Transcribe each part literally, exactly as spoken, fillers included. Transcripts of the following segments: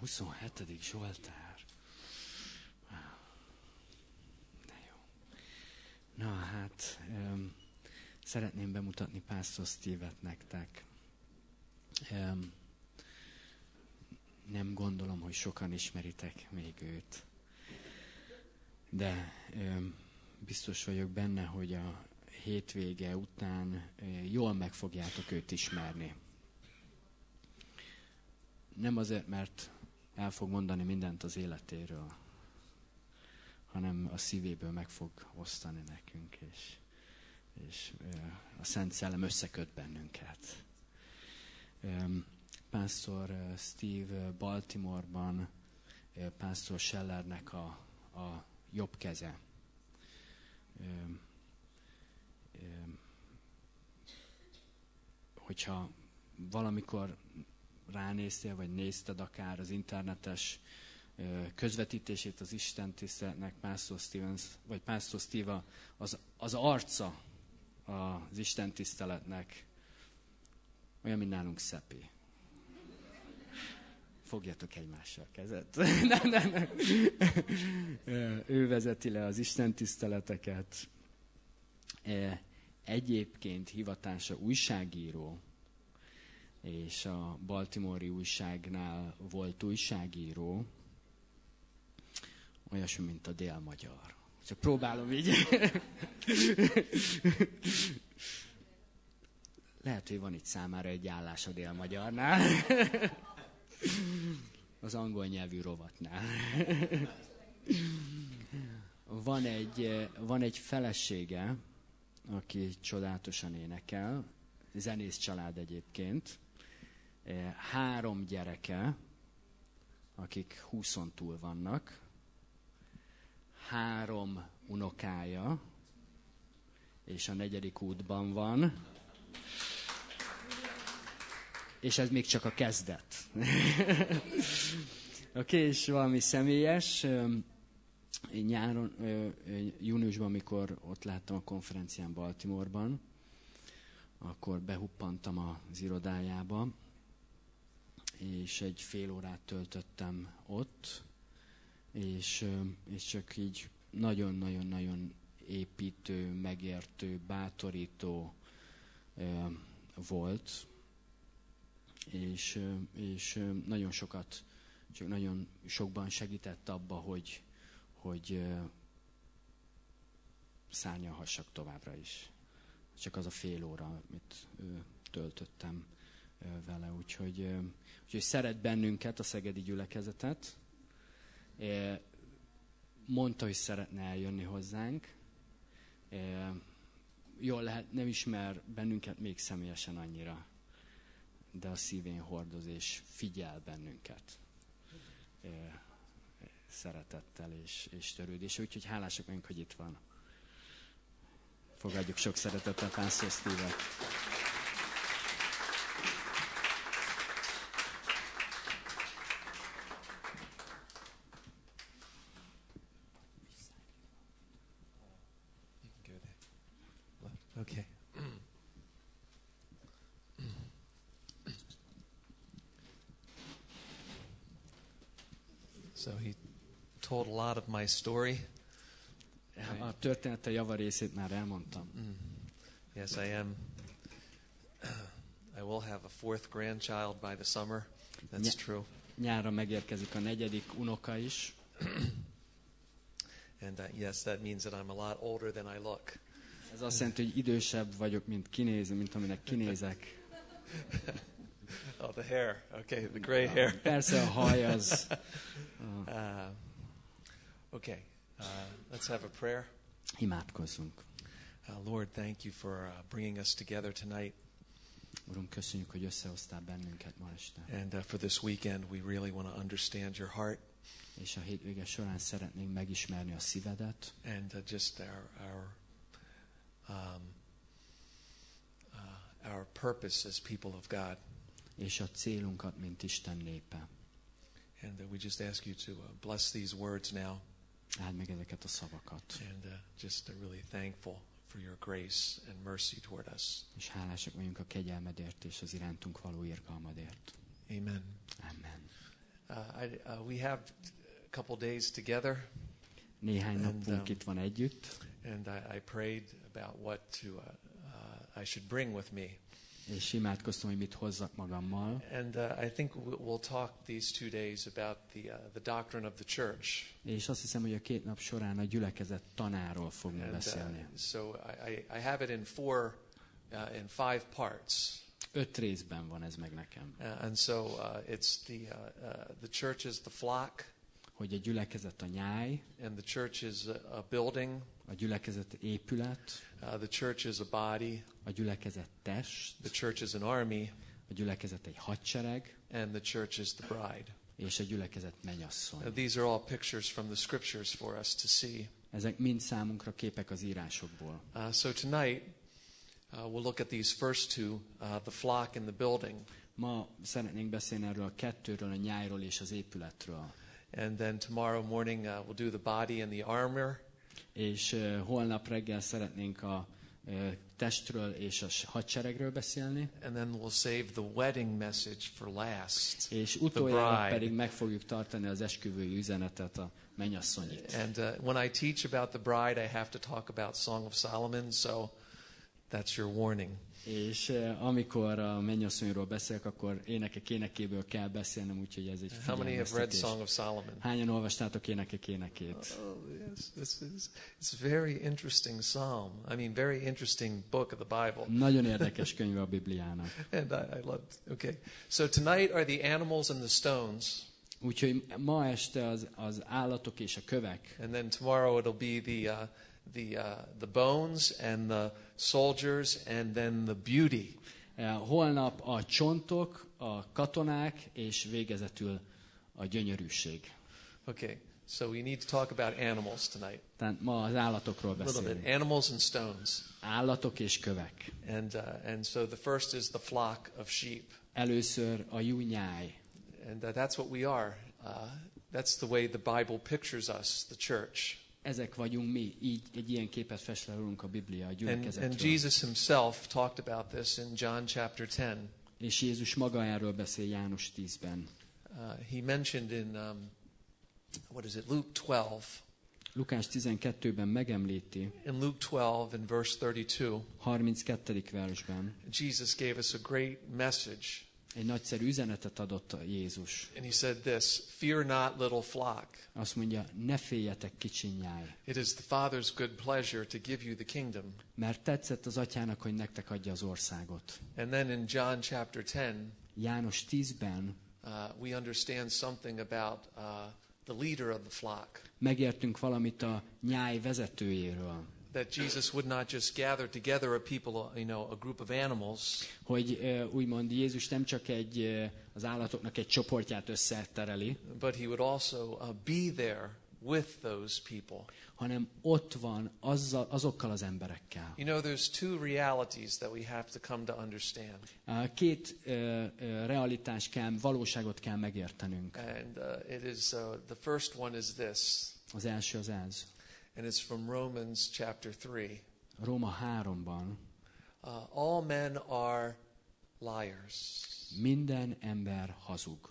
huszonhetedik Zsoltár. De jó. Na hát, um, szeretném bemutatni Pásztor Steve-et nektek. Um, nem gondolom, hogy sokan ismeritek még őt. De um, biztos vagyok benne, hogy a hétvége után um, jól meg fogjátok őt ismerni. Nem azért, mert el fog mondani mindent az életéről, hanem a szívéből meg fog osztani nekünk, és, és a Szent Szellem összeköt bennünket. Pásztor Steve Baltimore-ban Pásztor Schellernek a, a jobb keze. Hogyha valamikor ránéztél, vagy nézted akár az internetes közvetítését az Isten tiszteletnek, Pásztor Stevens, vagy Pásztor Steve az, az arca az Isten tiszteletnek, olyan, mint nálunk Szepi. Fogjatok egymással a kezet. nem, nem, nem. Ő vezeti le az Isten tiszteleteket. Egyébként hivatása újságíró, és a Baltimore-i újságnál volt újságíró, olyasmi, mint a Dél-Magyar. Csak próbálom így. Lehet, hogy van itt számára egy állás a Dél-Magyarnál. Az angol nyelvű rovatnál. Van egy, van egy felesége, aki csodálatosan énekel, zenész család egyébként, három gyereke, akik húszon túl vannak, három unokája, és a negyedik útban van, és ez még csak a kezdet. Oké, okay, és valami személyes. Nyáron, júniusban, amikor ott láttam a konferencián Baltimore-ban, akkor behuppantam az irodájába, és egy fél órát töltöttem ott, és, és csak így nagyon-nagyon-nagyon építő, megértő, bátorító volt, és, és nagyon sokat, csak nagyon sokban segített abba, hogy, hogy szárnyalhassak továbbra is. Csak az a fél óra, amit töltöttem vele. Úgyhogy, úgyhogy szeret bennünket, a szegedi gyülekezetet. Mondta, hogy szeretne eljönni hozzánk. Jól lehet, nem ismer bennünket még személyesen annyira, de a szívén hordoz és figyel bennünket szeretettel és, és törődéssel. Úgyhogy hálásak vagyunk, hogy itt van. Fogadjuk sok szeretettel Pásztor Steve-et. Okay. So he told a lot of my story. A története javarészét már elmondtam. Mm. Yes, I am. I will have a fourth grandchild by the summer. That's Ny- true. Nyára megérkezik a negyedik unoka is. And uh, yes, that means that I'm a lot older than I look. Ez azt jelenti, hogy idősebb vagyok, mint kinézem, mint aminek kinézek. Oh, the hair. Okay, the gray hair. Persze a haj az. Uh, okay, uh, let's have a prayer. Imádkozzunk. Uh, Lord, thank you for uh, bringing us together tonight. Uram, köszönjük, hogy összehoztál bennünket ma este. And uh, for this weekend, we really want to understand your heart. És a hétvége során szeretnénk megismerni a szívedet. And uh, just our our um, uh, our purpose as people of God. És a célunkat, mint Isten népe. And uh, we just ask you to uh, bless these words now. Áld meg ezeket a szavakat. And uh, just uh, really thankful for your grace and mercy toward us. És hálásak vagyunk a kegyelmedért és az irántunk való irgalmadért. Amen. Amen. Uh, I, uh, we have a couple days together. Néhány And, napunk um, itt van együtt, And I, I prayed about what to uh, uh, I should bring with me. és imádkoztam, hogy mit hozzak magammal. And uh, I think we'll we'll talk these two days about the uh, the doctrine of the church. És azt hiszem, hogy a két nap során a gyülekezet tanáról fogunk And beszélni. uh, so I, I I have it in four, uh, in five parts. Öt részben van ez meg nekem. Uh, and so uh, it's the uh, uh, the church is the flock, Hogy a gyülekezet a nyáj, and the church is a, a building. a gyülekezet épület, Uh, the church is a body. a gyülekezet test, The church is an army, a gyülekezet egy hadsereg, and the church is the bride. és a gyülekezet Uh, mennyasszony. these are all pictures from the scriptures for us to see. Ezek mind számunkra képek az írásokból. Uh, so tonight uh, we'll look at these first two, uh, the flock and the building. Ma szeretnénk beszélni erről a kettőről, a nyájról és az épületről. And then tomorrow morning uh, we'll do the body and the armor. És uh, holnap reggel szeretnénk a uh, testről és a hadseregről beszélni, And then we'll save the wedding message for last. és The utoljára bride. pedig meg fogjuk tartani az esküvői üzenetet, a mennyasszonyit. And uh, when I teach about the bride, I have to talk about Song of Solomon, so that's your warning. És uh, amikor a mennyasszonyról beszélek, akkor énekek énekéből kell beszélnem, úgyhogy ez egy How many have read figyelmeztetés. Song of Solomon? Hányan olvastátok énekek énekét? Oh, yes, this is it's a very interesting psalm. I mean, very interesting book of the Bible. Nagyon érdekes könyve a Bibliának. And I, I loved. Okay, so tonight are the animals and the stones, Úgyhogy ma este az, az állatok és a kövek, and then tomorrow it'll be the uh, the uh, the bones and the soldiers, and then the beauty. Eh, holnap a csontok, a katonák, és végezetül a gyönyörűség. Okay, so we need to talk about animals tonight. Tehát ma az állatokról A little bit. beszélünk. Animals and stones. Állatok és kövek. And uh, and so the first is the flock of sheep, Először a júnyáj. and uh, that's what we are. Uh, that's the way the Bible pictures us, the church. Ezek vagyunk mi, így egy ilyen képet fest le rólunk a Biblia, a And, gyülekezetről. and Jesus himself talked about this in John chapter ten. És Jézus maga erről beszél János tízben. Uh, he mentioned in um, what is it, Luke twelve. Lukás tizenkettőben megemlíti, In Luke twelve, in verse thirty-two, harminckettedik versben, Jesus gave us a great message, egy nagyszerű üzenetet adott a Jézus. and he said this: "Fear not, little flock. Azt mondja, ne féljetek, kicsi nyáj, It is the Father's good pleasure to give you the kingdom." mert tetszett az atyának, hogy nektek adja az országot. And then in John chapter ten, János tízben uh, we understand something about uh, the leader of the flock. megértünk valamit a nyáj vezetőjéről, That Jesus would not just gather together a people, you know, a group of animals, hogy uh, úgymond Jézus nem csak egy, uh, az állatoknak egy csoportját összetereli, but he would also uh, be there with those people. hanem ott van azzal, azokkal az emberekkel. You know, there's two realities that we have to come to understand. Uh, Két uh, uh, realitás kell, valóságot kell megértenünk. And uh, it is uh, the first one is this, Az első az ez. and it's from Romans chapter three. Róma háromban Uh, all men are liars. minden ember hazug.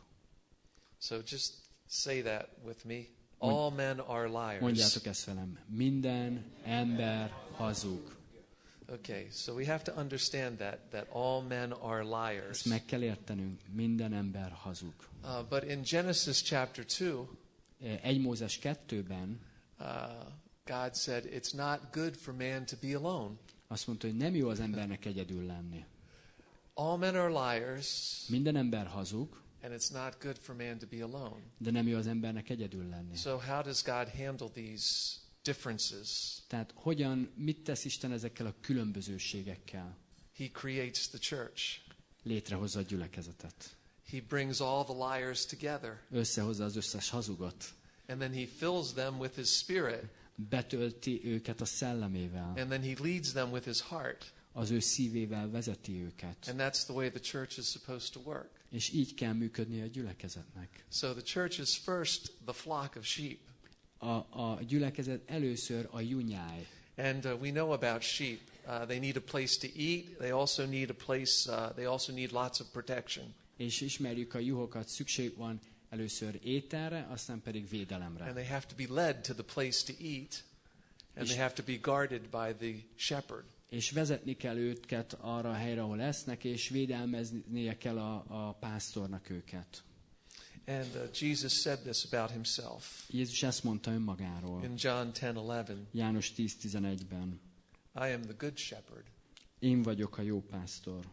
So just say that with me. All men are liars. Mondjátok ezt velem. Minden ember hazug. Okay, so we have to understand that, that all men are liars. Ezt meg kell értenünk. Minden ember hazug. Uh, but in Genesis chapter two, Egy Mózes kettőben uh, God said, it's not good for man to be alone. azt mondta, hogy nem jó az embernek egyedül lenni. All men are liars, Minden ember hazug, and it's not good for man to be alone. de nem jó az embernek egyedül lenni. So how does God handle these differences? Tehát hogyan, mit tesz Isten ezekkel a különbözőségekkel? He creates the church. Létrehozza a gyülekezetet. He brings all the liars together, Összehozza az összes hazugot. and then he fills them with his spirit, Betölti őket a szellemével. and then he leads them with his heart. Az ő szívével vezeti őket. And that's the way the church is supposed to work. És így kell működni a gyülekezetnek. So the church is first the flock of sheep. A, a gyülekezet először a junyáj. And uh, we know about sheep. Uh, they need a place to eat. They also need a place, uh, they also need lots of protection. És ismerjük a juhokat, szükség van először ételre, aztán pedig védelemre. And they have to be led to the place to eat, and they have to be guarded by the shepherd. És vezetni kell őket arra a helyre, ahol lesznek, és védelmeznie kell a, a pásztornak őket. And uh, Jesus said this about himself. Jézus ezt mondta önmagáról. In John ten eleven. János tíz tizenegyben. I am the good shepherd. Én vagyok a jó pásztor.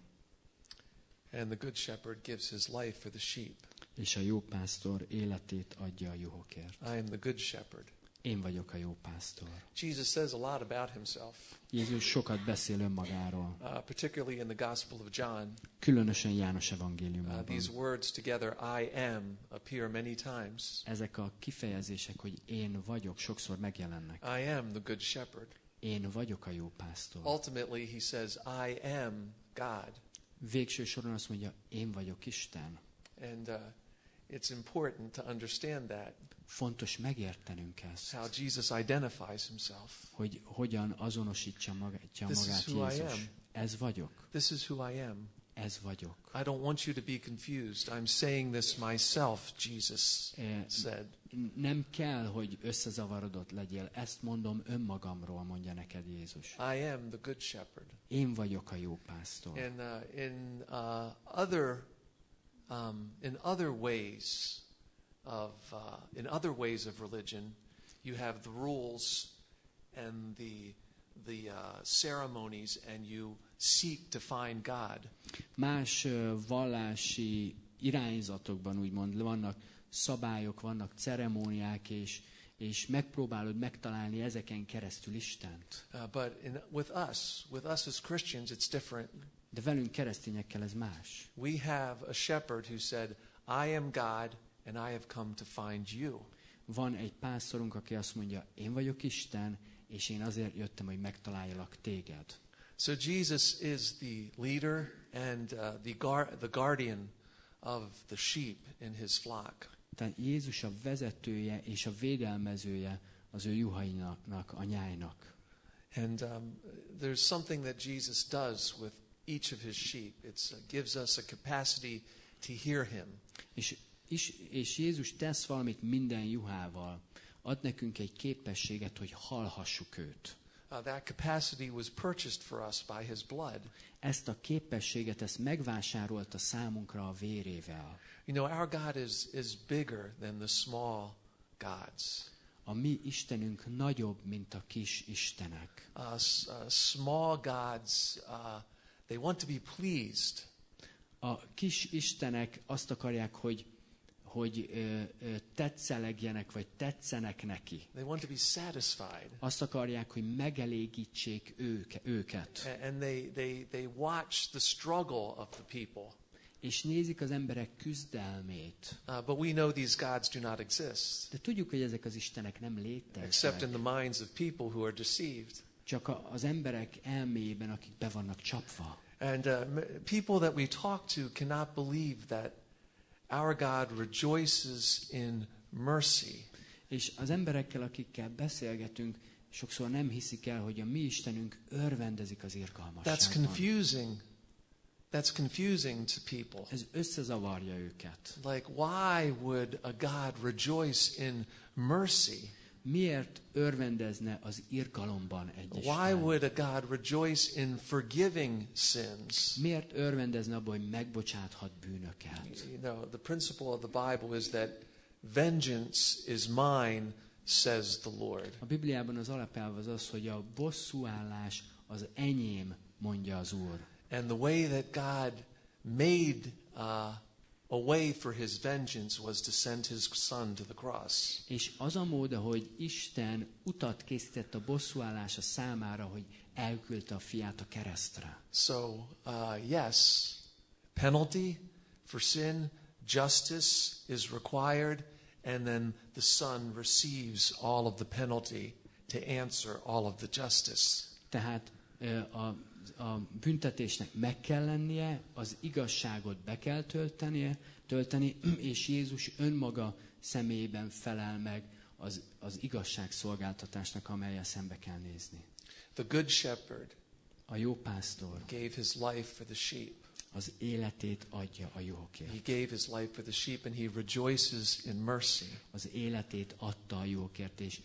And the good shepherd gives his life for the sheep. És a jó pásztor életét adja a juhokért. I am the good shepherd. Én vagyok a jó pásztor. Jesus says a lot about himself. Jézus sokat beszél önmagáról. Uh, particularly in the Gospel of John. Különösen János Uh, evangéliumában. these words together, I am, appear many times. Ezek a kifejezések, hogy én vagyok, sokszor megjelennek. I am the good shepherd. Én vagyok a jó pásztor. Ultimately, he says, I am God. Végső soron azt mondja, én vagyok Isten. And uh, it's important to understand that, Fontos megértenünk ezt, how Jesus identifies himself. hogy hogyan azonosítsa magát, This is magát who I Jézus. am. Ez vagyok. This is who I am. Ez vagyok. I don't want you to be confused. I'm saying this myself, Jesus Eh, said. Nem kell, hogy összezavarodott legyél. Ezt mondom önmagamról, mondja neked Jézus. I am the good shepherd. Én vagyok a jó pásztor. And uh, in uh, other um, in other ways of uh, in other ways of religion, you have the rules and the the uh, ceremonies, and you seek to find God. Más ö, vallási irányzatokban úgymond vannak szabályok, vannak ceremóniák, és, és megpróbálod megtalálni ezeken keresztül Istent. Uh, but in, with us, with us as Christians, it's different. De velünk keresztényekkel ez más. We have a shepherd who said, I am God, and I have come to find you. Van egy pásztorunk, aki azt mondja, én vagyok Isten, és én azért jöttem, hogy megtaláljalak téged. So Jesus is the leader and uh, the, gar- the guardian of the sheep in his flock. Tehát Jézus a vezetője és a védelmezője az ő juhainak, a nyájnak. And um, there's something that Jesus does with each of his sheep. It uh, gives us a capacity to hear him. És, és, és Jézus tesz valamit minden juhával. Ad nekünk egy képességet, hogy hallhassuk őt. Uh, that capacity was purchased for us by his blood. Ezt a képességet, ezt megvásárolta számunkra a vérével. You know, our God is, is bigger than the small gods. A mi Istenünk nagyobb, mint a kis istenek. Uh, s- uh, small gods, uh, they want to be pleased. A kis istenek azt akarják, hogy, hogy ö, ö, tetszelegjenek, vagy tetszenek neki. They want to be satisfied. Azt akarják, hogy megelégítsék őke, őket. A- And they, they, they watch the struggle of the people. És nézik az emberek küzdelmét. Uh, but we know these gods do not exist, De tudjuk, hogy ezek az istenek nem except in léteznek. the minds of people who are deceived. Csak a, az emberek elméjében, akik be vannak csapva. And uh, m- people that we talk to cannot believe that our God rejoices in mercy. És az emberekkel, akikkel beszélgetünk, sokszor nem hiszik el, hogy a mi Istenünk örvendezik az That's irgalmasságban. confusing. That's confusing to people. Ez összezavarja őket. Like, why would a God rejoice in mercy? Miért örvendezne az irgalomban egy Why Isten? would a God rejoice in forgiving sins? Miért örvendezne abban, hogy megbocsáthat bűnöket? You know, the principle of the Bible is that vengeance is mine, says the Lord. A Bibliában az alapelv az az, hogy a bosszúállás az enyém, mondja az Úr. And the way that God made uh, a way for his vengeance was to send his son to the cross. És az a mód, ahogy Isten utat készített a bosszúállása számára, hogy elküldte a fiát a keresztre. So, uh, yes, penalty for sin, justice is required, and then the son receives all of the penalty to answer all of the justice. Tehát ö, a, a büntetésnek meg kell lennie, az igazságot be kell töltenie, tölteni, és Jézus önmaga személyében felel meg az, az igazságszolgáltatásnak, amellyel szembe kell nézni. The good shepherd A jó pásztor gave his life for the sheep. az életét adja a juhokért. He gave his life for the sheep, and he rejoices in mercy. Az életét adta a juhokért, és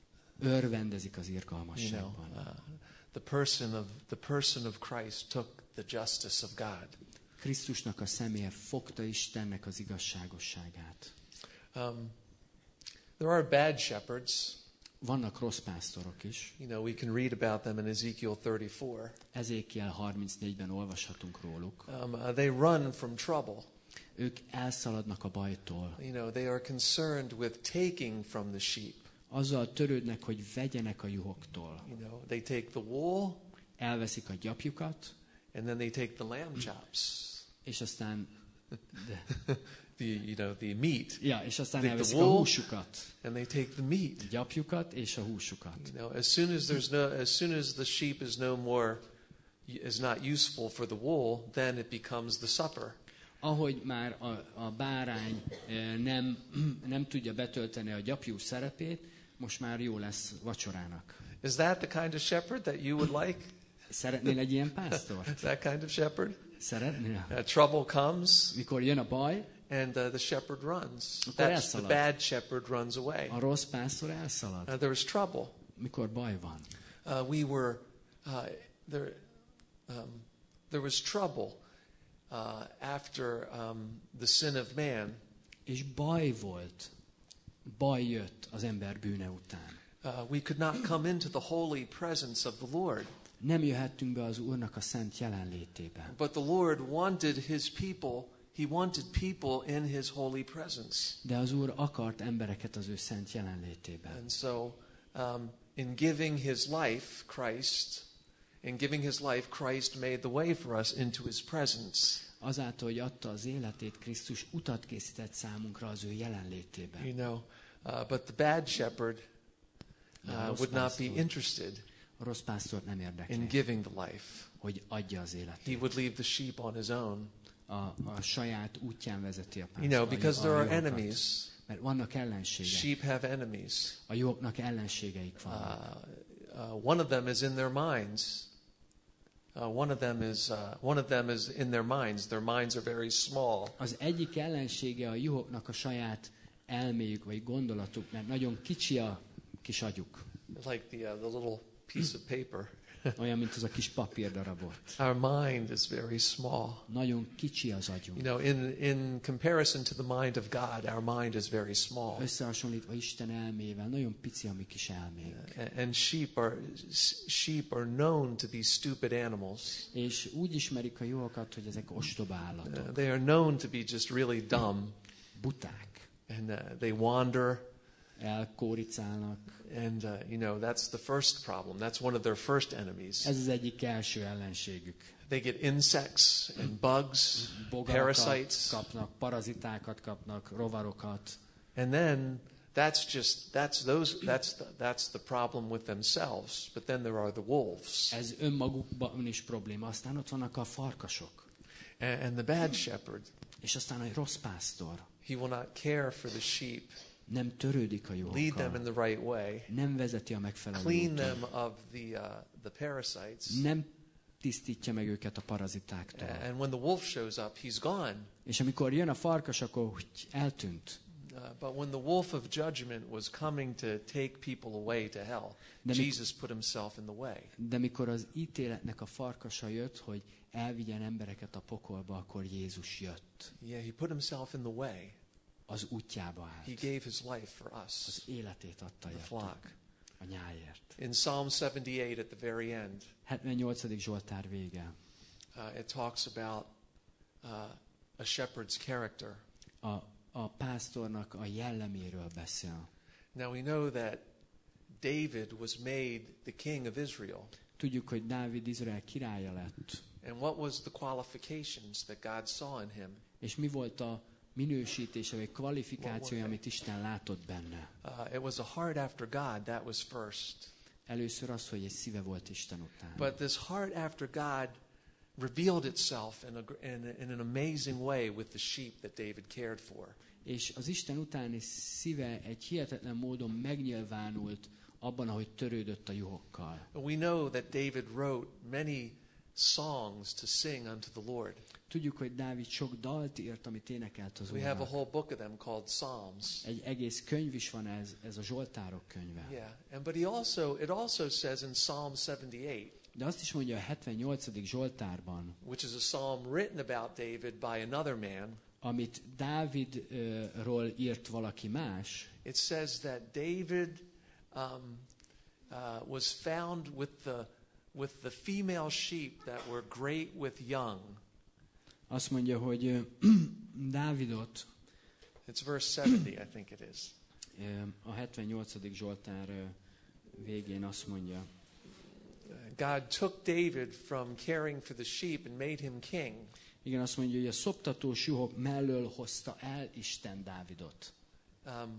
örvendezik az You know, irgalmasságban. uh, the person of the person of Christ took the justice of God. Krisztusnak a személye fogta Istennek az igazságosságát. Um, there are bad shepherds. Vannak rossz pásztorok is. You know, we can read about them in Ezekiel thirty-four. Ezékiel harmincnégyben olvashatunk róluk. Um, uh, they run from trouble. Ők elszaladnak a bajtól. You know, they are concerned with taking from the sheep. Azzal törődnek, hogy vegyenek a juhoktól. You know, they take the wool, Elveszik a gyapjukat, and then they take the lamb chops. és aztán, de, The you know the meat, ja, és aztán Take the elveszik a wool. húsukat, and they take the meat. a gyapjukat és a húsukat. You know, as soon as there's no, as soon as the sheep is no more, is not useful for the wool, then it becomes the supper. Ahogy már a, a bárány eh, nem, nem tudja betölteni a gyapjú szerepét, most már jó lesz vacsorának. Is that the kind of shepherd that you would like? Szeretnél egy ilyen pásztort? That kind of shepherd? Szeretnél? Uh, trouble comes, Mikor jön a baj, and uh, the shepherd runs. Akkor That's the elszalad. bad shepherd runs away. a rossz pásztor elszalad. Uh, there was trouble. Mikor baj van. Uh, we were uh, there. Um, there was trouble uh, after um, the sin of man. És baj volt. Baj jött az ember bűne után. Uh, we could not come into the holy presence of the Lord. Nem jöhettünk be az Úrnak a szent jelenlétébe. But the Lord wanted his people, he wanted people in his holy presence. De az Úr akart embereket az ő szent jelenlétében. And so, um, in giving his life, Christ, in giving his life, Christ made the way for us into his presence. Azáltal, hogy adta az életét, Krisztus utat készített számunkra az ő jelenlétében. You know, uh, but the bad shepherd uh, would not be interested A rossz pásztor nem in érdekli, giving the life. hogy adja az He életét. would leave the sheep on his own. A, a saját útján vezeti a pásztor. You know, because a there are juhokat. enemies. Mert vannak ellenségek. Sheep have enemies. A juhoknak ellenségeik Uh, vannak. uh, one of them is in their minds. Uh, one of them is uh, one of them is in their minds. Their minds are very small. Az egyik ellensége a juhoknak a saját elméjük vagy gondolatuk, mert nagyon kicsi a kis agyuk. Like the uh, the little piece of paper. Olyan, mint az a kis papírdarabot. Our mind is very small. Nagyon kicsi az agyunk. You know, in in comparison to the mind of God, our mind is very small. Összehasonlítva Isten elmével, nagyon pici a mi kis elménk. And and sheep are sheep are known to be stupid animals. És úgy ismerik a juhokat, hogy ezek ostoba Uh, állatok. they are known to be just really dumb, Buták. and uh, they wander. Elkóricálnak. And uh, you know, that's the first problem. That's one of their first enemies. Ez az egyik első ellenségük. They get insects and bugs, Bogarakat parasites, kapnak, parazitákat kapnak, rovarokat. and then that's just that's those that's the, that's the problem with themselves. But then there are the wolves, Ez önmagukban is probléma. Aztán ott vannak a farkasok. and, and the bad shepherd. És aztán a rossz pásztor. He will not care for the sheep, Nem törődik a lead them in juhokkal. the right way, Nem vezeti a megfelelő clean úton. them of the uh, the parasites. Nem tisztítja meg őket a parazitáktól. And when the wolf shows up, he's gone. És amikor jön a farkas, akkor úgy eltűnt. Uh, but when the wolf of judgment was coming to take people away to hell, De mi- Jesus put himself in the way. De mikor az ítéletnek a farkasa jött, hogy elvigyen embereket a pokolba, akkor Jézus jött. Yeah, he put himself in the way. Az útjába He állt. gave his life for Az us, életét adta the értük, flock. a nyájért. In Psalm seventy-eight at the very end, hetvennyolcadik Zsoltár vége. uh, it talks about uh, a shepherd's character. A, a pásztornak a jelleméről beszél. Now we know that David was made the king of Israel. Tudjuk, hogy Dávid Izrael királya lett. And what was the qualifications that God saw in him? És mi volt a minősítése, vagy kvalifikációja, amit Isten látott benne? Uh, it was a heart after God, that was first. Először az, hogy egy szíve volt Isten után. But this heart after God revealed itself in, a, in, in an amazing way with the sheep that David cared for. És az Isten utáni szíve egy hihetetlen módon megnyilvánult abban, ahogy törődött a juhokkal. We know that David wrote many songs to sing unto the Lord. Tudjuk, hogy Dávid sok dalt írt, amit énekelt az We have a Úrnak. whole book of them called Psalms. Egy egész könyv is van ez, ez a Zsoltárok könyve. Yeah, and but he also it also says in Psalm seventy-eight, De azt is mondja a hetvennyolcadik Zsoltárban, which is a psalm written about David by another man. amit Dávidról írt valaki más, It says that David um, uh, was found with the with the female sheep that were great with young. azt mondja, hogy ö, Dávidot It's verse seventy, I think it is. ö, a hetvennyolcadik Zsoltár ö, végén azt mondja, God took David from caring for the sheep and made him king. igen, azt mondja, hogy a szoptatós juhok mellől hozta el Isten Dávidot. Um,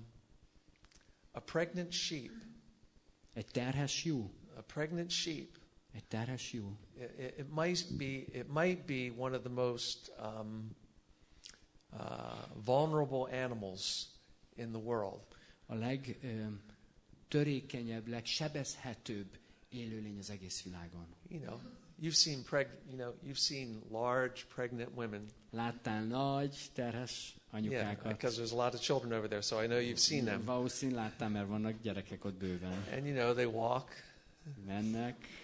a pregnant sheep, Egy terhes juh, a pregnant sheep. egy terhes juh. It, it might be it might be one of the most um, uh, vulnerable animals in the world. A legtörékenyebb, legsebezhetőbb élőlény az egész világon. You know, you've seen preg, you know, you've seen large pregnant women. Láttál nagy, terhes Yeah, anyukákat? because there's a lot of children over there, so I know you've seen them. Valószínű láttam, mert vannak gyerekek ott bőven. And you know, they walk, Mennek.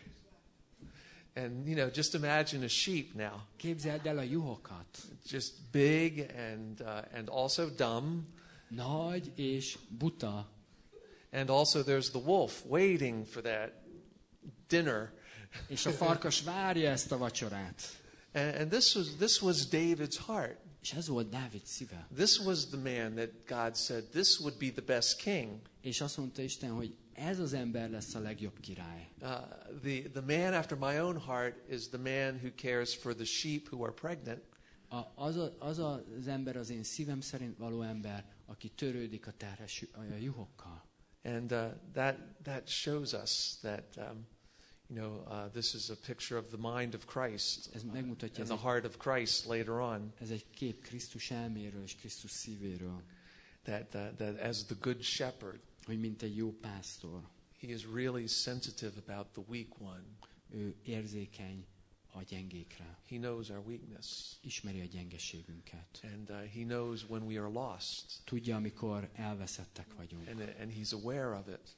and you know, just imagine a sheep now, Képzeld el a juhokat. just big and uh, and also dumb, Nagy és buta. and also there's the wolf waiting for that dinner. És a farkas várja ezt a vacsorát. And, and this was this was David's heart. És ez volt Dávid szíve. This was the man that God said this would be the best king. És azt mondta Isten, hogy ez az ember lesz a legjobb király. Uh, the the man after my own heart is the man who cares for the sheep who are pregnant. A, az, a, az az ember az én szívem szerint való ember, aki törődik a terhes ju- a juhokkal. And uh, that that shows us that um, you know uh, this is a picture of the mind of Christ Ez megmutatja, and ez the egy, heart of Christ later on. ez egy kép Krisztus elméről és Krisztus szívéről, That uh, that as the good shepherd, hogy mint egy jó pásztor, he is really sensitive about the weak one. ő érzékeny a gyengékre, He knows our weakness, ismeri a gyengeségünket. and uh, he knows when we are lost, Tudja, amikor elveszettek vagyunk, and and he's aware of it,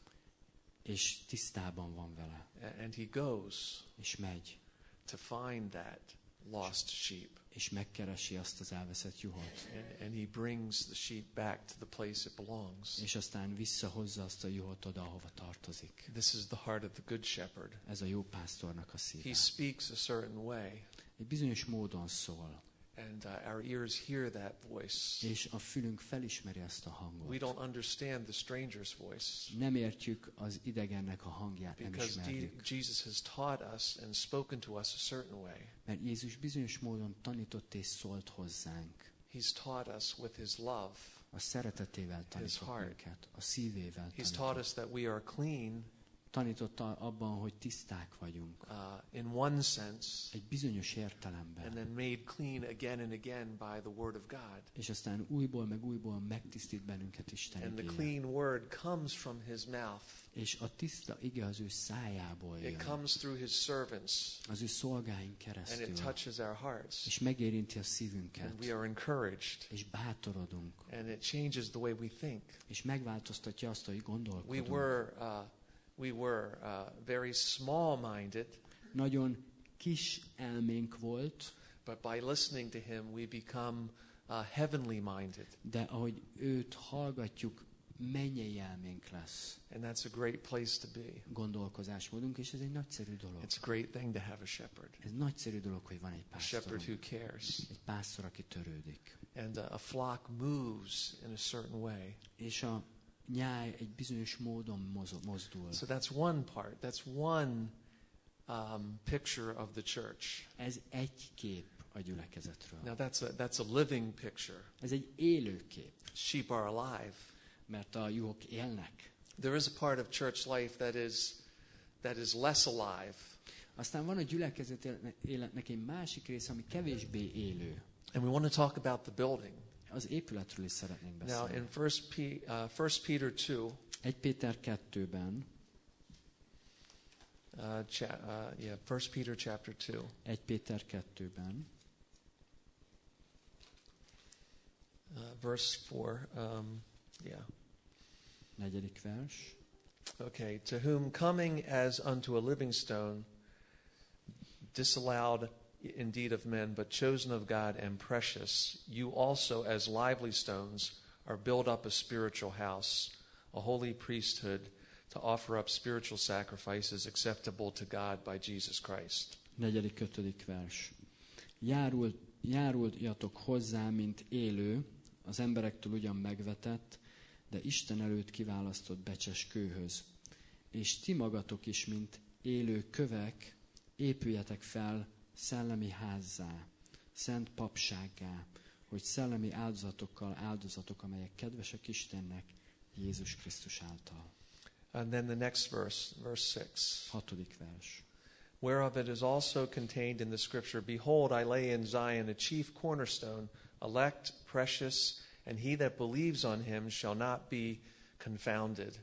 és tisztában van vele, and he goes és megy, to find that lost sheep, és megkeresi azt az elveszett juhot, and, and he brings the sheep back to the place it belongs. és aztán visszahozza azt a juhot oda, ahova tartozik. This is the heart of the good shepherd. Ez a jó pásztornak a szíve. He speaks a certain way, Egy bizonyos módon szól, and uh, our ears hear that voice. és a fülünk felismeri ezt a We hangot. don't understand the stranger's voice Nem értjük az idegennek a hangját, nem because de- ismerjük. Jesus has taught us and spoken to us a certain way. Mert Jézus bizonyos módon tanított és szólt hozzánk. He's taught us with his love. A szeretetével tanított heart. minket, a szívével He's taught tanított. us that we are clean Tanította abban, hogy tiszták vagyunk. uh, in one sense, Egy bizonyos and értelemben. then made clean again and again by the Word of God. És aztán újból meg újból megtisztít bennünket Isten And the igéje. clean Word comes from his mouth. És a tiszta ige az ő szájából It jön. comes through his servants, Az ő szolgáink and keresztül. it touches our hearts. És megérinti a And szívünket. we are encouraged, És bátorodunk. and it changes the way we think. És megváltoztatja azt, hogy We gondolkodunk. were, uh, we were uh, very small-minded, Nagyon kis elménk volt, but by listening to him, we become uh, heavenly-minded, de ahogy őt hallgatjuk, mennyei elménk lesz and that's a great place to be. gondolkozásmódunk, és ez egy nagyszerű dolog. It's a great thing to have a shepherd, Ez nagyszerű dolog, hogy van egy a shepherd pásztorunk. who cares, Egy pásztor, aki törődik. and uh, a flock moves in a certain way. És a nyáj egy bizonyos módon mozo- mozdul. So that's one part. That's one um, picture of the church. Ez egy kép a gyülekezetről. Now that's a that's a living picture. Ez egy élő kép, Sheep are alive. mert a juhok élnek. There is a part of church life that is that is less alive. Aztán van a gyülekezet életnek egy másik része, ami kevésbé élő. And we want to talk about the building. Az épületről is szeretnénk Now beszélni. in First P, uh, First Peter two, egy Péter kettőben, Uh, cha- uh, yeah, First Peter chapter two. Egy Péter kettőben. Uh, verse four. Um, yeah. Negyedik vers. Okay. To whom coming as unto a living stone, disallowed indeed of men, but chosen of God and precious, you also as lively stones are built up a spiritual house, a holy priesthood, to offer up spiritual sacrifices acceptable to God by Jesus Christ. Negyedik, ötödik vers. Járult, járuljatok hozzá, mint élő, az emberektől ugyan megvetett, de Isten előtt kiválasztott becses kőhöz. És ti magatok is, mint élő kövek, épüljetek fel szellemi házzá, szent papsággá, hogy szellemi áldozatokkal áldozatok, amelyek kedvesek Istennek, Jézus Krisztus által. And then the next verse, verse six. Hatodik vers. Whereof it is also contained in the scripture, Behold, I lay in Zion a chief cornerstone, elect, precious, and he that believes on him shall not be confounded.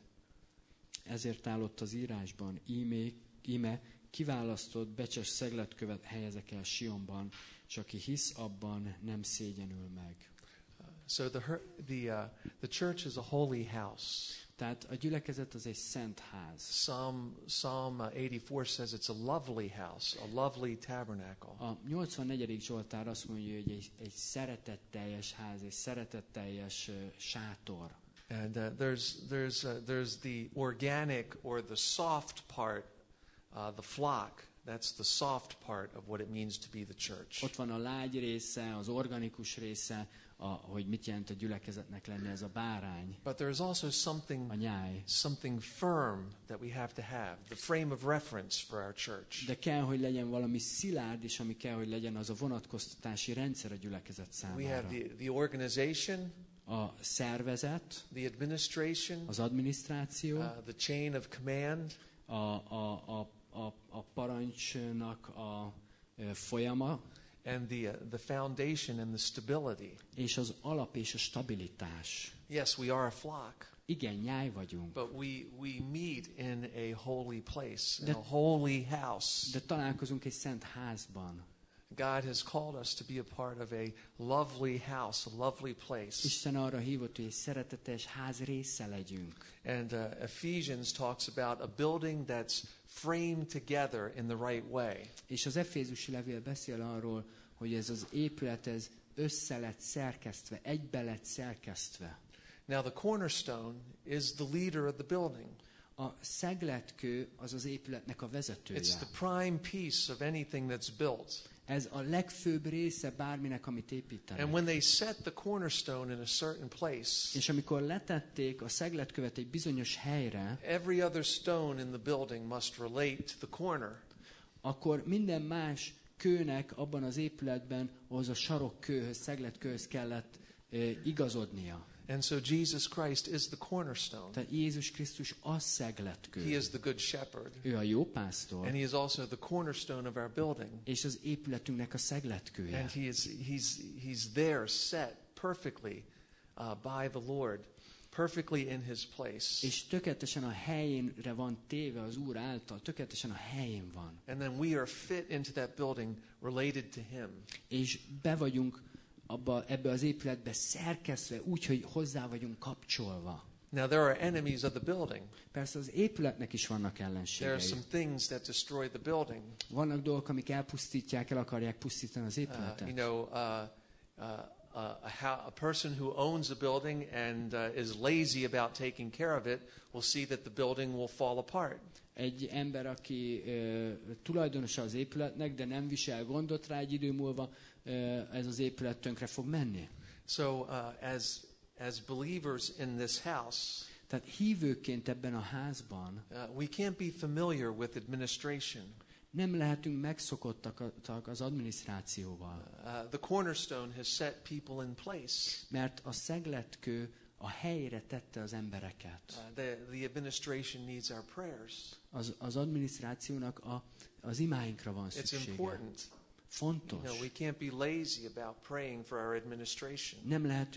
Ezért állott az írásban, íme, íme kiválasztott becses szegletkövet helyezek el Sionban, és aki hisz abban, nem szégyenül meg. Uh, so the the uh, the church is a holy house. Tehát a gyülekezet az egy szent ház. Psalm Psalm eighty-four says it's a lovely house, a lovely tabernacle. A nyolcvannegyedik Zsoltár azt mondja, hogy egy, egy szeretetteljes ház, egy szeretetteljes uh, sátor. And uh, there's there's uh, there's the organic or the soft part, uh, the flock. That's the soft part of what it means to be the church. Ott van a lágy része, az organikus része, a, hogy mit jelent a gyülekezetnek lenni, ez a bárány, But there is also something a nyáj. something firm that we have to have, the frame of reference for our church. De kell, hogy legyen valami szilárd, és ami kell, hogy legyen, az a vonatkoztatási rendszer a gyülekezet We have számára. the, the organization, A szervezet, the administration, az adminisztráció, uh, the chain of command, a, a, a, a, a parancsnak a ö, folyama, and the uh, the foundation and the stability. és az alap és a stabilitás. Yes, we are a flock, Igen, nyáj vagyunk, but we we meet in a holy place, in De- a holy house. de találkozunk egy szent házban. God has called us to be a part of a lovely house, a lovely place. Isten arra hívott, hogy egy szeretetes ház része legyünk. And uh, Ephesians talks about a building that's framed together in the right way. És az Efézusi levél beszél arról, hogy ez az épület, ez össze lett szerkesztve, egybe lett szerkesztve. Now the cornerstone is the leader of the building. A szegletkő az az épületnek a vezetője. It's the prime piece of anything that's built. Ez a legfőbb része bárminek, amit építenek. And when they set the cornerstone in a certain place, És amikor letették a szegletkövet egy bizonyos helyre, every other stone in the building must relate to the corner. akkor minden más kőnek abban az épületben ahhoz a sarokkőhöz, szegletkőhöz kellett e, igazodnia. And so Jesus Christ is the cornerstone. Tehát Jézus Krisztus a szegletkő. He is the good shepherd. Ő a jó pásztor, And he is also the cornerstone of our building. és az épületünknek a szegletkője. And he is he's he's there set perfectly uh, by the Lord, perfectly in his place. És tökéletesen a helyénre van téve az Úr által, tökéletesen a helyén van. And then we are fit into that building related to him. És be vagyunk abba, ebbe az épületbe szerkesztve, úgy, hogy hozzá vagyunk kapcsolva. Now there are enemies of the building. Persze az épületnek is vannak There are ellenségei. some things that destroy the building. Vannak dolgok, amik elpusztítják, el akarják pusztítani az Uh, épületet. you know, uh, uh, uh, a, how, a person who owns a building and uh, is lazy about taking care of it will see that the building will fall apart. Egy ember, aki ö, tulajdonosa az épületnek, de nem visel gondot rá, egy idő múlva ö, ez az épület tönkre fog menni. So uh, as as believers in this house, Tehát hívőként ebben a házban uh, we can't be familiar with administration. nem lehetünk megszokottak az adminisztrációval, Uh, the cornerstone has set people in place. mert a szegletkő a helyre tette az embereket. Uh, the, the administration needs our prayers. Az, az adminisztrációnak a, az imáinkra van It's szüksége. important. You Fontos. know, we can't be lazy about praying for our administration. Nem lehetünk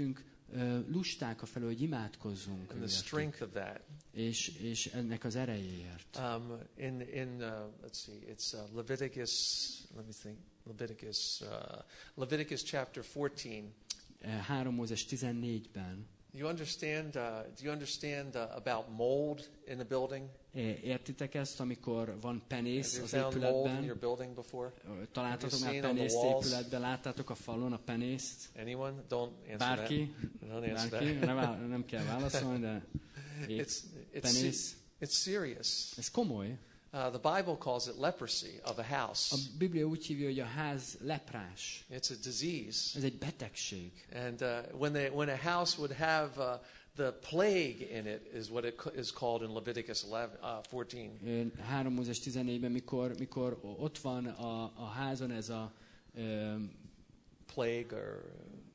ö, lusták a felől, hogy imádkozzunk and the strength of that. és, és ennek az erejéért. Um, in in uh, let's see, it's uh, Leviticus. Let me think. Leviticus. Uh, Leviticus chapter fourteen. három Mózes tizennégyben. You understand? Uh, do you understand uh, about mold in a building? Értitek ezt, amikor van penész Have az you found mold in your épületben? building before? Találtatok Have már you seen on penészt the walls? épületben? Láttátok a falon a penészt? Anyone? Don't answer Bárki? that. Don't answer Bárki? that. Nem, áll- nem kell válaszolni, de It's it's penész. it's serious. Ez komoly. Uh, the Bible calls it leprosy of a A house. Biblia úgy hívja, hogy a ház leprás. It's a disease. Ez egy betegség. And uh, when they when a house would have uh, the plague in it is what it co- is called in Leviticus eleven, uh, fourteen. három Mózes tizennégyben, mikor, mikor ott van a, a házon ez a, um, Plague or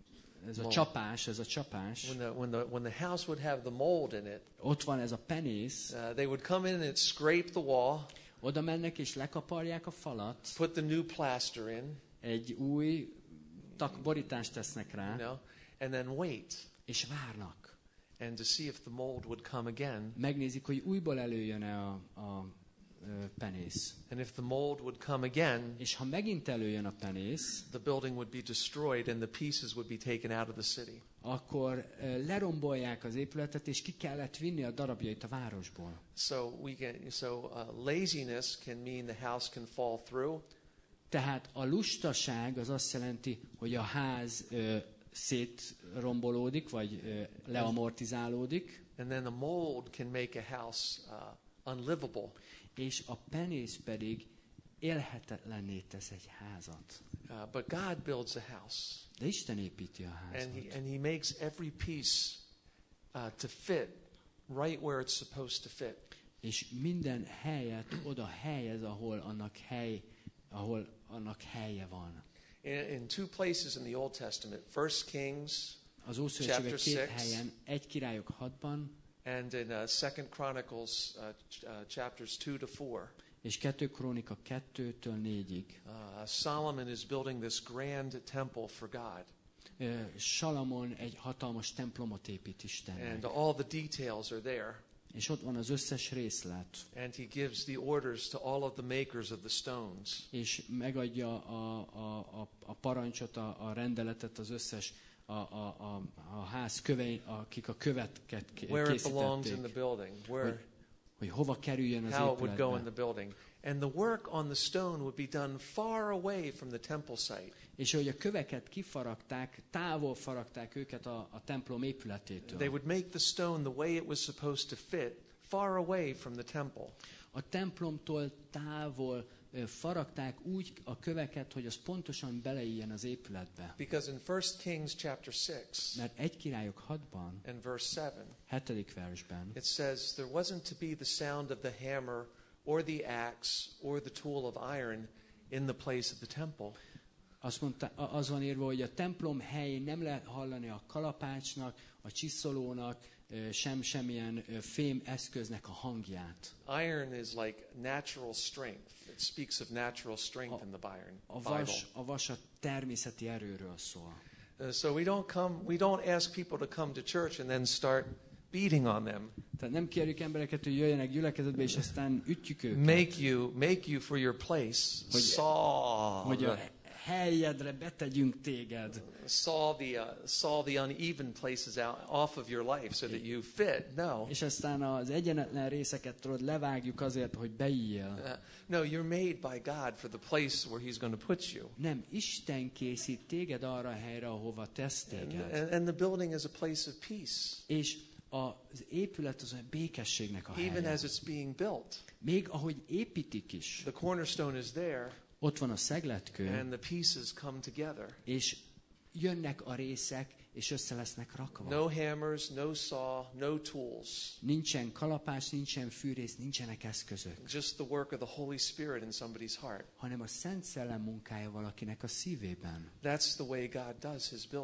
ez a Mold. csapás, ez a csapás, when the when the when the house would have the mold in it, ott van ez a penész, uh, they would come in and scrape the wall, oda mennek és lekaparják a falat, put the new plaster in, egy új tak, borítást tesznek rá, you know, and then wait és várnak. and to see if the mold would come again. Megnézik, hogy újból előjön-e a, a ö, penész. And if the mold would come again, És ha megint előjön a penész, the building would be destroyed and the pieces would be taken out of the city. akkor ö, lerombolják az épületet, és ki kellett vinni a darabjait a városból. So we can so uh, laziness can mean the house can fall through. Tehát a lustaság az azt jelenti, hogy a ház ö, szétrombolódik, vagy ö, leamortizálódik, And then the mold can make a house uh, unlivable. és a penész pedig élhetetlenné tesz egy házat. Uh, but God builds a house, De Isten építi a and házat. he, and he makes every piece uh, to fit right where it's supposed to fit. És minden helyet oda helyez, ahol annak hely, ahol annak helye van. In, in two places in the Old Testament, First Kings Az Ószövetségben Chapter két six. helyen, egy királyok hatban, and in uh, Second Chronicles uh, ch- uh, chapters two to four. és kettő Krónika kettőtől négyig. Uh, Solomon is building this grand temple for God, Ö, Salamon egy hatalmas templomot épít Istennek. and all the details are there. És ott van az összes részlet. And he gives the orders to all of the makers of the stones. És megadja a, a, a, a parancsot, a, a rendeletet az összes a, a, a, a ház kövei, akik a követket ké- Where it belongs in the készítették, building, where hogy, hogy hova kerüljön az how it would go in épületbe. the building. And the work on the stone would be done far away from the temple site. És hogy a köveket kifaragták, távol faragták őket a, a templom épületétől. They would make the stone the way it was supposed to fit, far away from the temple. A templomtól távol ö, faragták úgy a köveket, hogy az pontosan beleilljen az épületbe. Because in First Kings chapter six Mert egy királyok hatban, and verse seven, hetedik versben it says, there wasn't to be the sound of the hammer or the axe or the tool of iron in the place of the temple. azt mondta, a- az van írva, hogy a templom helyén nem lehet hallani a kalapácsnak, a csiszolónak, ö, sem semmilyen ö, fém eszköznek a hangját. Iron is like natural strength. It speaks of natural strength in the iron A Bible. vas, a vas a természeti erőről szól. Uh, so we don't come, we don't ask people to come to church and then start beating on them. Tehát nem kérjük embereket, hogy jöjjenek gyülekezetbe, és aztán ütjük őket. Make you, make you for your place. Hogy- Saw, Hogy a the, helyedre betegyünk téged. saw the, uh, saw the uneven places out off of your life so that you fit. No, És aztán az egyenetlen részeket tudod, levágjuk azért, hogy beíjjel. uh, no, you're made by God for the place where He's going to put you. Nem, Isten készít téged arra a helyre, ahova tesz And, téged. and, and the building is a place of peace, És az épület az a békességnek a even helye. as it's being built. Még ahogy építik is, The cornerstone is there, ott van a szegletkő, and the pieces come together. és jönnek a részek, és össze lesznek rakva. No hammers, no saw, no tools. Nincsen kalapás, nincsen fűrész, nincsenek eszközök, Just the work of the Holy Spirit in somebody's heart. hanem a Szent Szellem munkája valakinek a szívében. That's the way God does His building.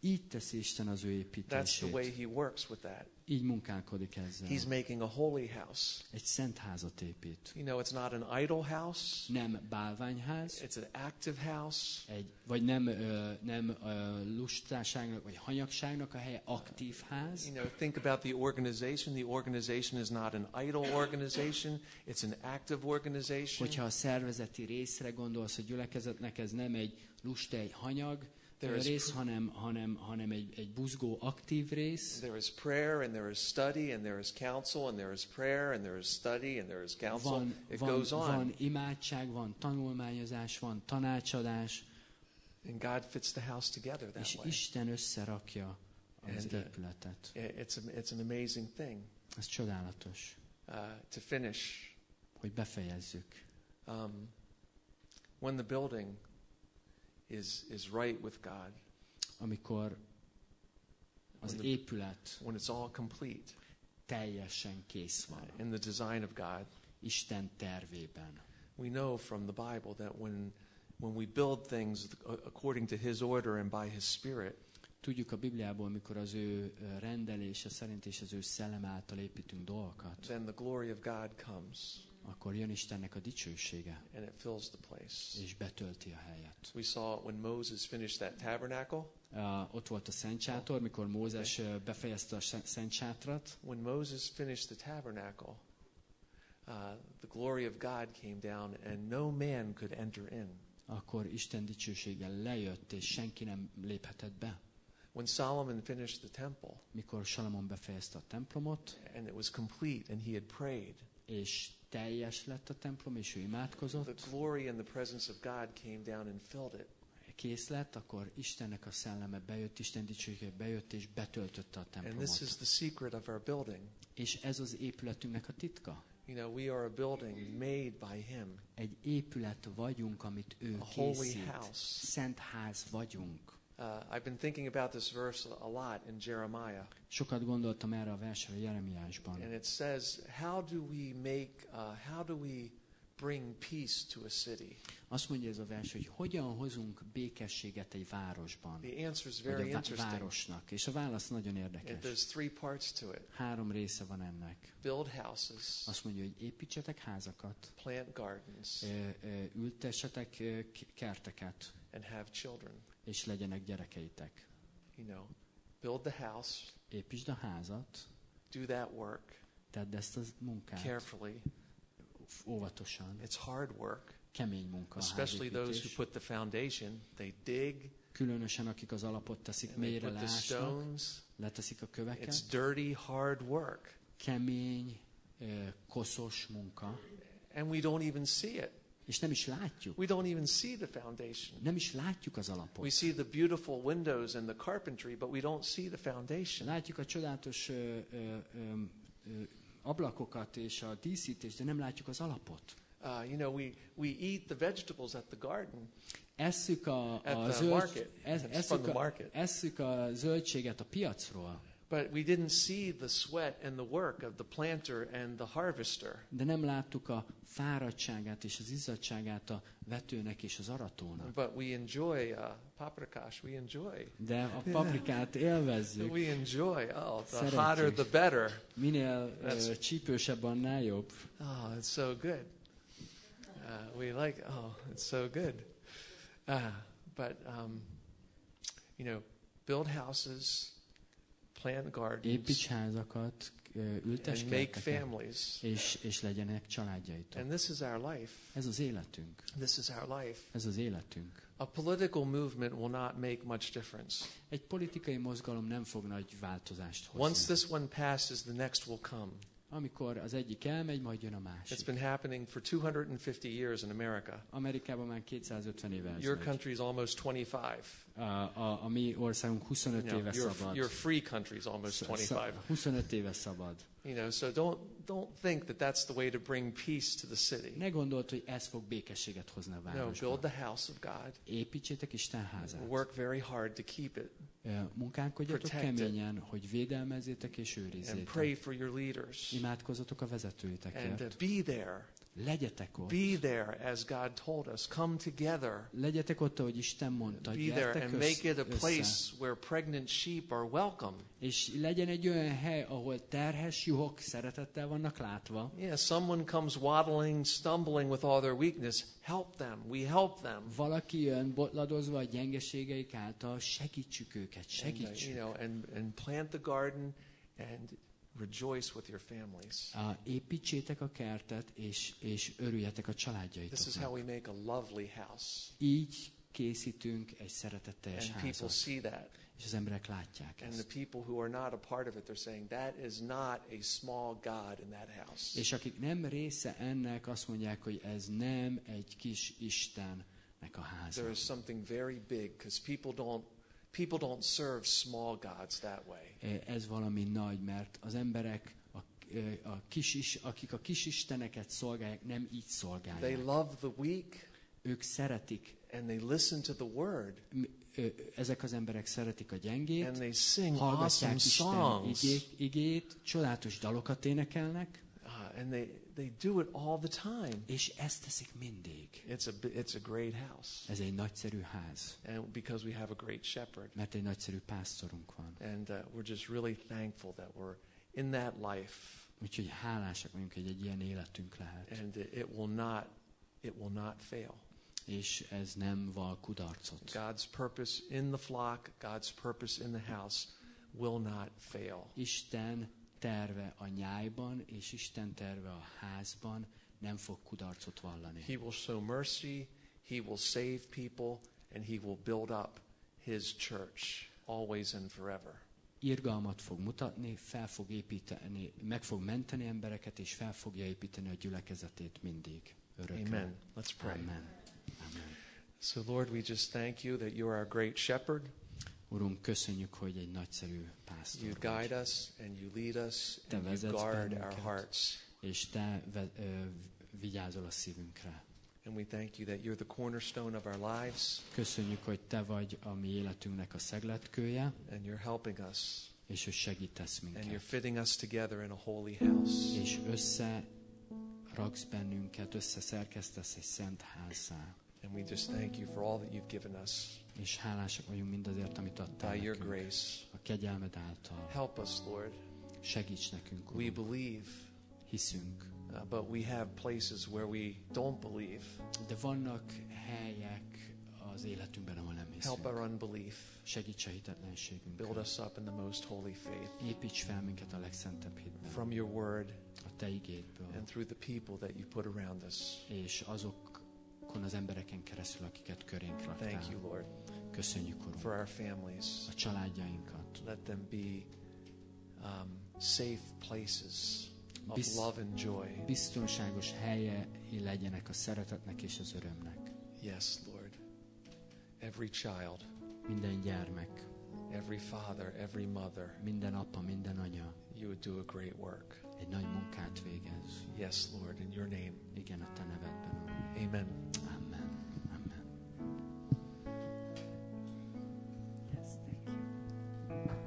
így teszi Isten az ő That's the way építését. he works with that. Így munkálkodik ezzel. He's making a holy house. Egy szent házat épít. You know, it's not an idol house. Nem bálványház, It's an active house. egy, vagy nem, ö, nem ö, lustaságnak, vagy hanyagságnak a helye, aktív ház. You know, think about the organization. The organization is not an idle organization. It's an active organization. Hogyha a szervezeti részre gondolsz, a gyülekezetnek ez nem egy lusta, egy hanyag There is rész, hanem, hanem, hanem egy, egy buzgó, aktív rész. There is prayer and there is study and there is counsel and there is prayer and there is study and there is counsel. Van, It van, goes on. van imádság, van tanulmányozás, van tanácsadás, And God fits the house together that és way. Isten összerakja az And, uh, épületet. It's, a, it's an amazing thing. Ez csodálatos, Uh, to finish, hogy befejezzük. um, when the building is, is right with God, Amikor az When the- épület when it's all complete teljesen kész van, in the design of God, Isten tervében. we know from the Bible that when, when we build things according to His order and by His Spirit, Tudjuk a Bibliából, mikor az ő ö, rendelése szerint és az ő szellem által építünk dolgokat, then the glory of God comes akkor jön Istennek a dicsősége, and it fills the place. és betölti a helyet. We saw it when Moses finished that tabernacle. Uh, ott volt a Szent Sátor, mikor Mózes ö, befejezte a se- Szent Sátrat. When Moses finished the tabernacle, uh, the glory of God came down and no man could enter in. Akkor Isten dicsősége lejött, és senki nem léphetett be. When Solomon finished the temple Mikor Salamon befejezte a templomot, and it was complete and he had prayed, és teljes lett a templom, és ő the imádkozott, glory and the presence of God came down and filled it. kész lett, akkor Istennek a szelleme bejött, Isten dicsősége bejött, és betöltötte a And this is templomot. the secret of our building. És ez az épületünknek a titka. You know, we are a building made by Him, Egy épület vagyunk, amit ő a holy készít. house. Szent ház vagyunk. Uh, I've been thinking about this verse a lot in Jeremiah. Sokat gondoltam erre a versre Jeremiásban. And it says, how do we make, uh, how do we bring peace to a city? Azt mondja ez a vers, hogy hogyan hozunk békességet egy városban, The answer is vagy very a vá- interesting. városnak. És a válasz nagyon And érdekes. there's three parts to it. Három része van ennek. Build houses, Azt mondja, hogy építsetek házakat, plant gardens, ö, ö, ültessetek ö, k- kerteket, and have children. és legyenek gyerekeitek. You know, build the house, Építsd a házat, do that work tedd ezt a munkát carefully. óvatosan. It's hard work, Kemény munka a especially those who házépítés. put the foundation. They dig Különösen akik az alapot teszik, and they mélyre put the leásnak, stones. leteszik a It's köveket. dirty, hard work. Kemény, ö, koszos munka, And we don't even see it. és nem is látjuk. We don't even see the foundation. Nem is látjuk az We alapot. see the beautiful windows and the carpentry, but we don't see the foundation. Látjuk a csodálatos ö, ö, ö, ö, ablakokat és a díszítést, de nem látjuk az alapot. Uh, you know, we, we eat the vegetables at the garden, Esszük a, at a, the zöld, market. ez, It's from esszük, the a, market. esszük a zöldséget a piacról, But we didn't see the sweat and the work of the planter and the harvester. de nem láttuk a fáradtságát és az izzadságát a vetőnek és az aratónak. But we enjoy uh, paprikash. We enjoy. De a paprikát élvezzük. We enjoy. Oh, the Szeretjük. hotter the better. Minél ö, That's- csípősebb, annál jobb. Oh, it's so good. Uh, we like. Oh, it's so good. Uh, but um, you know, build houses, plant gardens, Építs házakat, ö, ültess and make kerteket, families. és, és legyenek családjaitok. And this is our life. Ez az életünk. This is our life. Ez az életünk. A political movement will not make much difference. Egy politikai mozgalom nem fog nagy változást Once hozni. this one passes, the next will come. Amikor az egyik elmegy, majd jön a It's másik. been happening for two hundred fifty years in America. Amerikában már kétszázötven éve ez Your megy. country is almost twenty-five. A, a, a mi országunk huszonöt You know, éve your, szabad. your free country is almost Sz- twenty-five. sz- huszonöt éve szabad. You know, so don't don't think that that's the way to bring peace to the city. Ne gondold, hogy ez fog békességet hozni a No, városba. build the house of God. Építsétek Isten házát. Work very hard to keep it Ö, Munkálkodjatok Protect it. keményen, hogy védelmezzétek és and őrizzétek. pray for your leaders Imádkozzatok a and uh, vezetőitekért, be there Legyetek ott. Be there as God told us. Come together. Legyetek ott, ahogy Isten mondta. Be there and Gyertek make it a össze. place where pregnant sheep are welcome. És legyen egy olyan hely, ahol terhes juhok szeretettel vannak látva. Yeah, someone comes waddling, stumbling with all their weakness. Help them. We help them. Valaki jön botladozva a gyengeségeik által, segítsük őket, And, uh, segítsük. you know, and, and plant the garden and rejoice with your families. Uh, építsétek a kertet, és, és örüljetek a This is how családjaitoknak. we make a lovely house. Így készítünk egy szeretetteljes And people házat. see that. És az emberek látják And the ezt. people who are not a part of it, they're saying, that is not a small God in that house. És akik nem része ennek, azt mondják, hogy ez nem egy kis Istennek a háza. There is something very big, because people don't people don't serve small gods that way. Ez valami nagy, mert az emberek, a, a kis is, akik a kis isteneket szolgálják, nem így They szolgálják. love the weak Ők szeretik, and they listen to the word ezek az emberek szeretik a and gyengét, they sing hallgatják awesome Isten songs. igét, igét, csodálatos dalokat énekelnek, Uh, and they, they do it all the time. és ezt teszik mindig. It's a, bi- it's a great house. Ez egy nagyszerű ház, And because we have a great shepherd. mert egy nagyszerű pásztorunk van. And uh, we're just really thankful that we're in that life. Úgyhogy hálásak vagyunk, hogy egy ilyen életünk lehet. And it, it will not it will not fail. És ez nem val kudarcot. God's purpose in the flock, God's purpose in the house will not fail. Isten terve a nyájban, és Isten terve a házban nem fog kudarcot vallani. He will show mercy, he will save people, and he will build up his church always and forever. Irgalmat fog mutatni, fel fog építeni, meg fog menteni embereket, és fel fogja építeni a gyülekezetét mindig. Örökre. Amen. Let's pray. Amen. Amen. So Lord, we just thank you that you are our great shepherd. Urunk, köszönjük, hogy egy nagyszerű You pásztor vagy, guide us and you lead us Te and you vezetsz guard our bennünket. hearts. és Te ve- ö, vigyázol a szívünkre. And we thank you that you're the cornerstone of our lives Köszönjük, hogy Te vagy a mi életünknek a szegletkője, and you're helping us és hogy segítesz and you're minket. fitting us together in a holy house. És összeraksz bennünket, összeszerkesztesz egy szent házzá. And we just thank you for all that you've given us És hálásak vagyunk mindazért, amit adtál by your nekünk. grace. A kegyelmed által. Help us, Lord. Segíts nekünk, We Urunk. believe, Hiszünk. uh, but we have places where we don't believe. De vannak helyek az életünkben, ahol nem Help hiszünk. our unbelief. Segíts a Build hitetlenségünkön. us up in the most holy faith Építs fel minket a legszentebb hitben. from your word A Te igédből. and through the people that you put around us. És azokon az embereken keresztül, akiket körénk raktál. Thank you, Lord, Köszönjük, Urunk. for our families. A családjainkat. Let them be um, safe places of Biz- love and joy. Biztonságos helye legyenek a szeretetnek és az örömnek. Yes, Lord. Every child, Minden gyermek, every father, every mother, minden apa, minden anya you would do a great work. egy nagy munkát végez. Yes, Lord, in your name. Igen, a Te nevedben, Urunk. Amen. Amen. Amen. Yes, thank you.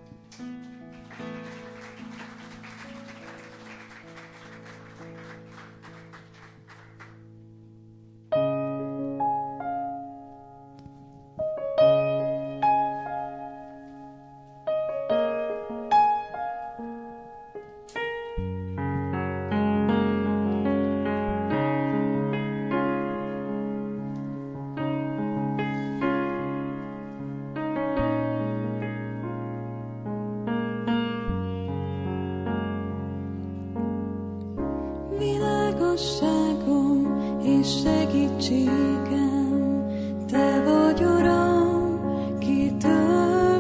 Világosságom és segítségem, Te vagy, Uram, kitől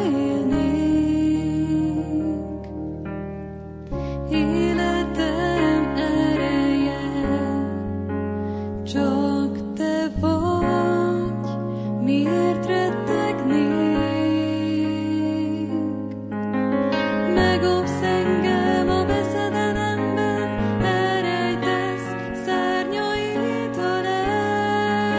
félnék. Életem ereje, csak Te vagy, miért rettegnék? Megóvsz engem a veszedelemben, elrejtesz szárnyaid alá.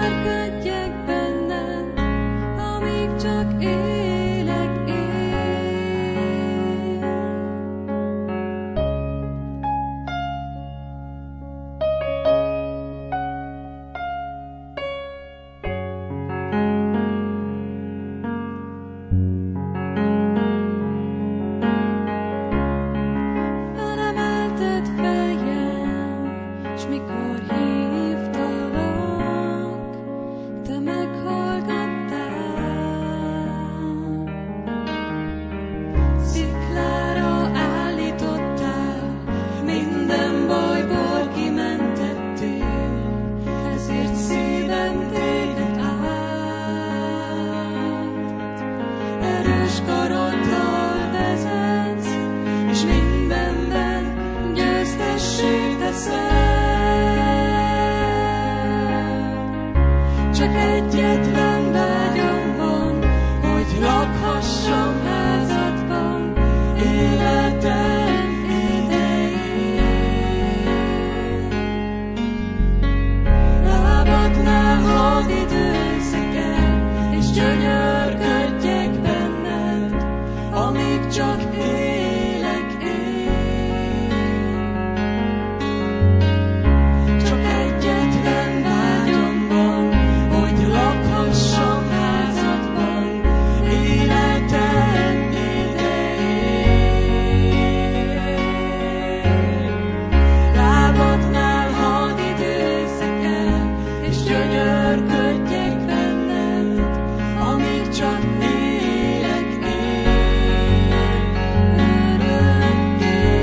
gyönyörködjek benned, amíg csak élek én. Felemelted fejem, s mikor hívtalak, te meghallgattál. Sziklára állítottál, minden bajból kimentettél, ezért szívem téged áld. Erős karoddal vezetsz, és mindenben győztessé teszel. Csak egyetlen vágyam van, hogy lakhassam házadban életem idején. Lábadnál hadd időzzek el, és gyönyörködjek benned, amíg csak élek én. Csak egyetlen vágyam van, hogy lakhassam házadban életem idején. Lábadnál hadd időzzek el, és gyönyörködjek benned, amíg csak élek én örökké.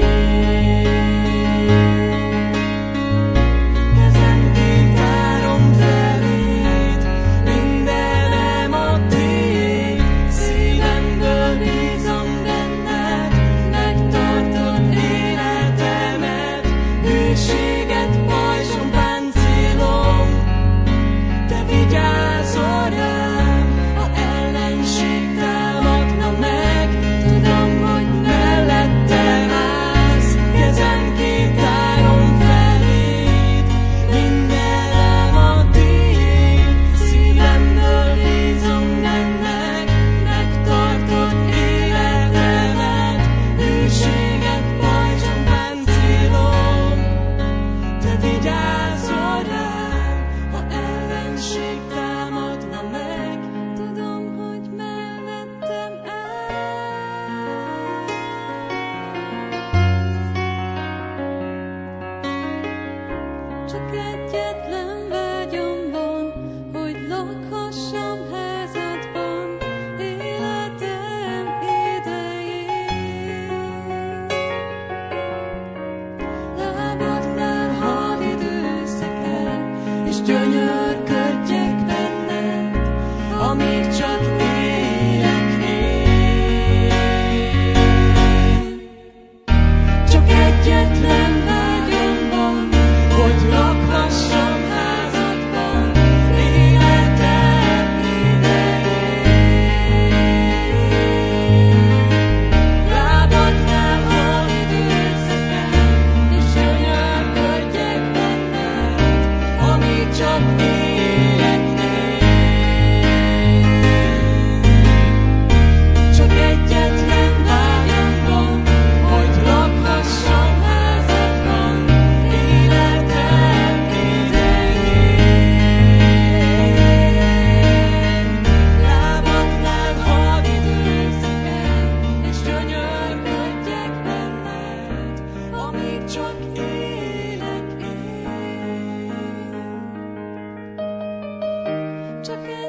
Kezem kitárom feléd, mindenem a tiéd, szívemből bízom benned, megtartod életemet, hűséget pajzson páncélom. Te vigyázol rám, ha ellenség támadna meg, tudom, hogy mellettem állsz. Kezem kitárom feléd, mindenem a tiéd, szívemből bízom benned, megtartod életemet, hűséget pajzson páncélom. Te vigyázol rám, ha ellenség támadna meg, tudom, hogy mellettem állsz. Csak egyetlen vágyam van, hogy lakhassam házadban életem idején. Lábadnál hadd időzzek el, és gyönyörködjek benned, amíg csak élek én. Csak egyetlen vágyam van, hogy lakhassam házadban életem idején. Lábadnál hadd időzzek el, és gyönyörködjek benned, amíg csak élek én. Csak egyetlen vágyam van, hogy lakhassam házadban életem idején. Lábadnál hadd időzzek el, és gyönyörködjek benned, amíg csak élek én. Csak